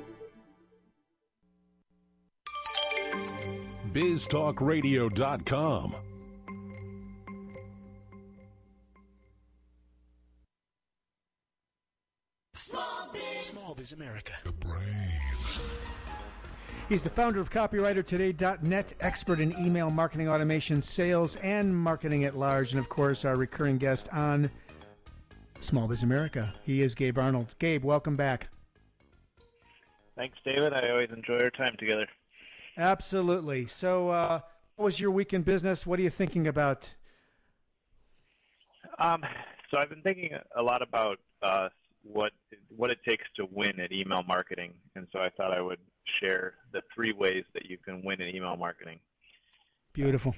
biz talk radio dot com. Small Biz. Small Biz America. He's the founder of Copywriter Today dot net, expert in email marketing automation, sales, and marketing at large, and, of course, our recurring guest on Small Biz America. He is Gabe Arnold. Gabe, welcome back. Thanks, David. I always enjoy our time together. Absolutely. So uh, what was your week in business? What are you thinking about? Um, so I've been thinking a lot about uh, what what it takes to win at email marketing, and so I thought I would share the three ways that you can win in email marketing. Beautiful.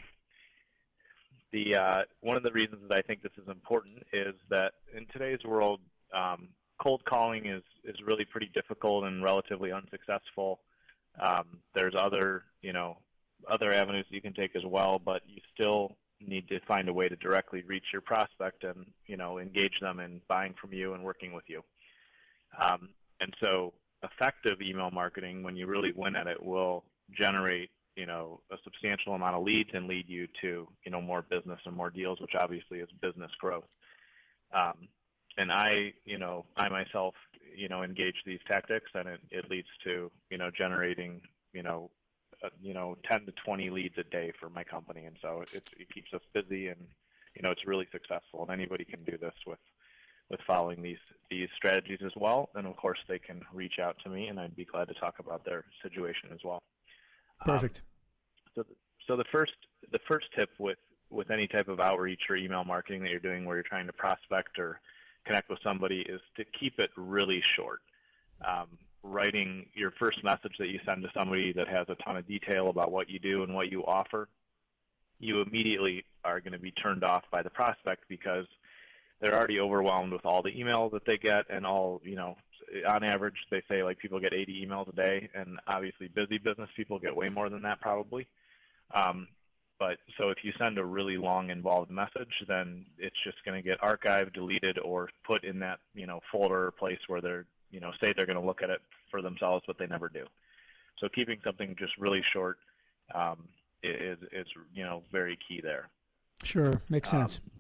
The uh, one of the reasons that I think this is important is that in today's world, um, cold calling is, is really pretty difficult and relatively unsuccessful. Um, there's other, you know, other avenues you can take as well, but you still need to find a way to directly reach your prospect and, you know, engage them in buying from you and working with you. Um, and so effective email marketing, when you really win at it, will generate, you know, a substantial amount of leads and lead you to, you know, more business and more deals, which obviously is business growth. Um, and I, you know, I myself, you know, engage these tactics, and it, it leads to, you know, generating, you know, uh, you know, ten to twenty leads a day for my company. And so it, it keeps us busy, and, you know, it's really successful. And anybody can do this with, with following these, these strategies as well. And of course they can reach out to me, and I'd be glad to talk about their situation as well. Perfect. Um, so, the, so the first, the first tip with, with any type of outreach or email marketing that you're doing where you're trying to prospect or connect with somebody is to keep it really short. Um, writing your first message that you send to somebody that has a ton of detail about what you do and what you offer, you immediately are going to be turned off by the prospect because they're already overwhelmed with all the emails that they get, and all, you know, on average they say like people get eighty emails a day, and obviously busy business people get way more than that probably. Um, But so if you send a really long, involved message, then it's just going to get archived, deleted, or put in that, you know, folder or place where they're, you know, say they're going to look at it for themselves, but they never do. So keeping something just really short um, is, is, you know, very key there. Sure, makes sense. Um,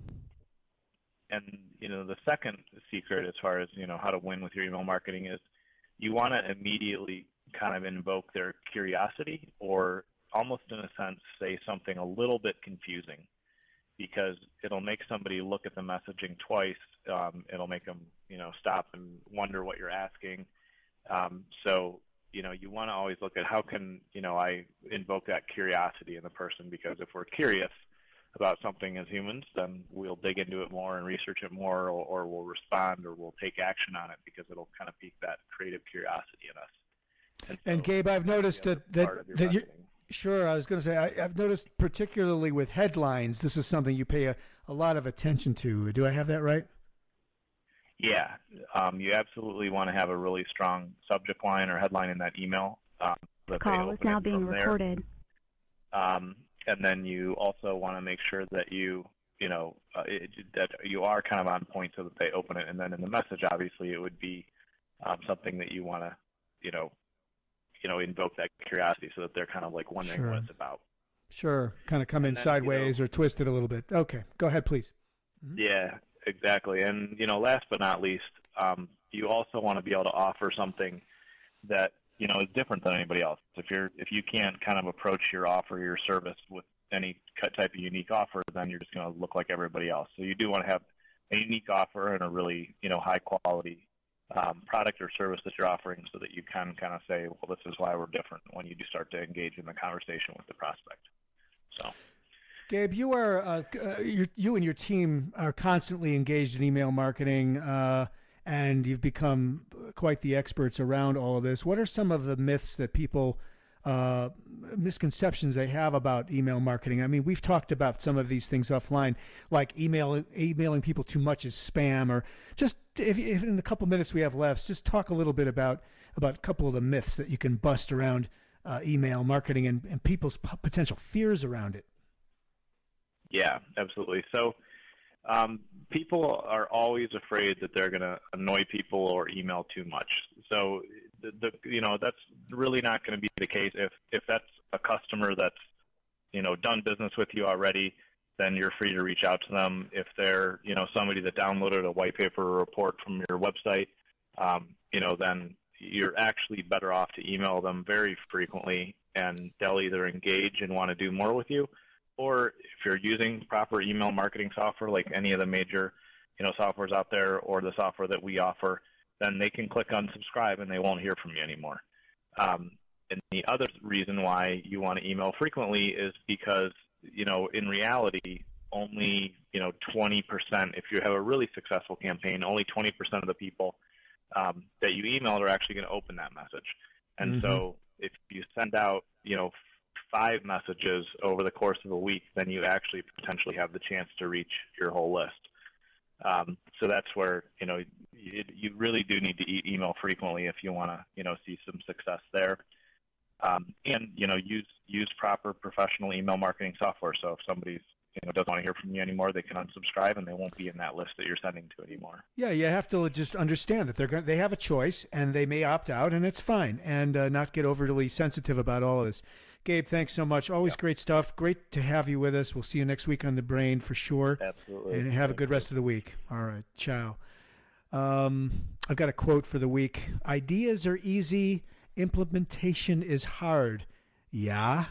and, you know, the second secret as far as, you know, how to win with your email marketing is you want to immediately kind of invoke their curiosity, or almost in a sense say something a little bit confusing, because it'll make somebody look at the messaging twice. Um, it'll make them, you know, stop and wonder what you're asking. Um, so, you know, you want to always look at how can, you know, I invoke that curiosity in the person, because if we're curious, about something as humans, then we'll dig into it more and research it more, or, or we'll respond, or we'll take action on it because it'll kind of pique that creative curiosity in us. And, so and Gabe, I've noticed that that, that you sure. I was going to say I, I've noticed particularly with headlines, this is something you pay a, a lot of attention to. Do I have that right? Yeah, um, you absolutely want to have a really strong subject line or headline in that email. Um, that Call is now being recorded. Um, and then you also want to make sure that you, you know, uh, it, that you are kind of on point so that they open it. And then in the message, obviously, it would be um, something that you want to, you know, you know, invoke that curiosity so that they're kind of like wondering Sure. what it's about. Sure. Kind of come in then, sideways you know, or twist it a little bit. Okay. Go ahead, please. Yeah, exactly. And, you know, last but not least, um, you also want to be able to offer something that, you know, is different than anybody else. If you're, if you can't kind of approach your offer, your service with any type of unique offer, then you're just going to look like everybody else. So you do want to have a unique offer and a really, you know, high quality um, product or service that you're offering so that you can kind of say, well, this is why we're different when you do start to engage in the conversation with the prospect. So. Gabe, you are uh, uh, you, you and your team are constantly engaged in email marketing, uh, and you've become quite the experts around all of this. What are some of the myths that people, uh, misconceptions they have about email marketing? I mean, we've talked about some of these things offline, like email, emailing people too much is spam, or just if, if in the couple minutes we have left, just talk a little bit about about a couple of the myths that you can bust around uh, email marketing and, and people's p- potential fears around it. Yeah, absolutely. So um, people are always afraid that they're going to annoy people or email too much. So, the, the you know, that's really not going to be the case. If if that's a customer that's, you know, done business with you already, then you're free to reach out to them. If they're, you know, somebody that downloaded a white paper or report from your website, um, you know, then you're actually better off to email them very frequently, and they'll either engage and want to do more with you, or if you're using proper email marketing software like any of the major, you know, softwares out there or the software that we offer, then they can click unsubscribe and they won't hear from you anymore. Um, and the other reason why you want to email frequently is because, you know, in reality, only, you know, twenty percent, if you have a really successful campaign, only twenty percent of the people um, that you emailed are actually going to open that message. And Mm-hmm. so if you send out, you know, five messages over the course of a week, then you actually potentially have the chance to reach your whole list. Um, so that's where, you know, you, you really do need to e- email frequently if you want to, you know, see some success there. Um, and, you know, use use proper professional email marketing software. So if somebody's, you know, doesn't want to hear from you anymore, they can unsubscribe and they won't be in that list that you're sending to anymore. Yeah, you have to just understand that they're going they have a choice and they may opt out, and it's fine, and uh, not get overly sensitive about all of this. Gabe, thanks so much. Always yeah. great stuff. Great to have you with us. We'll see you next week on The Brain for sure. Absolutely. And have a good rest of the week. All right. Ciao. Um, I've got a quote for the week. Ideas are easy. Implementation is hard. Yeah.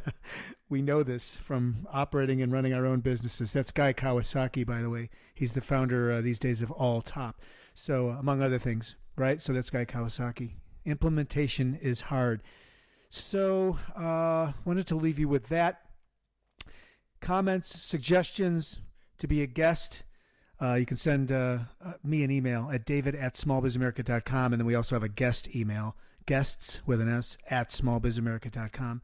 We know this from operating and running our own businesses. That's Guy Kawasaki, by the way. He's the founder uh, these days of All Top. So, uh, among other things, right? So that's Guy Kawasaki. Implementation is hard. So, uh, wanted to leave you with that. Comments, suggestions to be a guest, uh, you can send uh, uh, me an email at david at small biz america dot com, and then we also have a guest email, guests with an S, at small biz america dot com.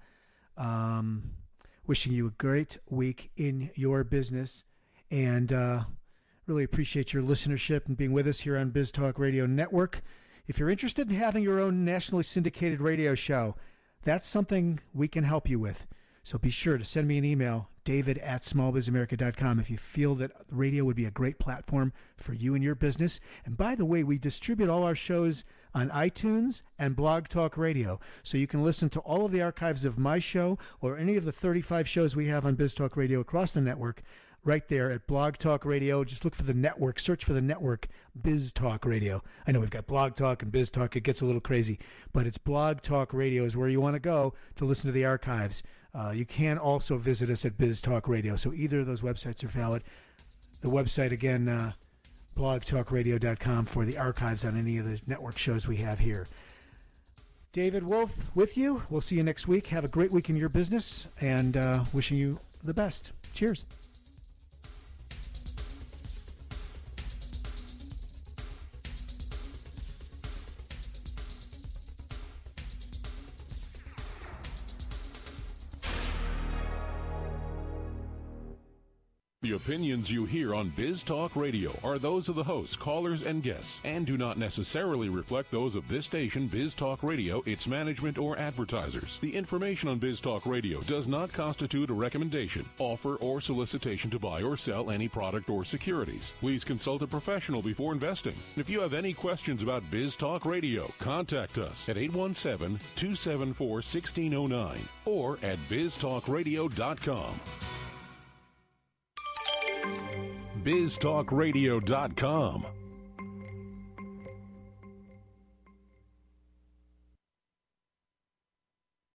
Um, wishing you a great week in your business, and uh, really appreciate your listenership and being with us here on Biz Talk Radio Network. If you're interested in having your own nationally syndicated radio show, that's something we can help you with. So be sure to send me an email, david at small biz america dot com, if you feel that radio would be a great platform for you and your business. And by the way, we distribute all our shows on iTunes and Blog Talk Radio. So you can listen to all of the archives of my show or any of the thirty-five shows we have on Biz Talk Radio across the network right there at Blog Talk Radio. Just look for the network. Search for the network, Biz Talk Radio. I know we've got Blog Talk and Biz Talk. It gets a little crazy, but it's Blog Talk Radio is where you want to go to listen to the archives. Uh, you can also visit us at Biz Talk Radio. So either of those websites are valid. The website, again, uh, blog talk radio dot com for the archives on any of the network shows we have here. David Wolf with you. We'll see you next week. Have a great week in your business, and uh, wishing you the best. Cheers. The opinions you hear on Biz Talk Radio are those of the hosts, callers, and guests, and do not necessarily reflect those of this station, Biz Talk Radio, its management, or advertisers. The information on Biz Talk Radio does not constitute a recommendation, offer, or solicitation to buy or sell any product or securities. Please consult a professional before investing. If you have any questions about Biz Talk Radio, contact us at eight one seven, two seven four, one six zero nine or at biz talk radio dot com. biz talk radio dot com.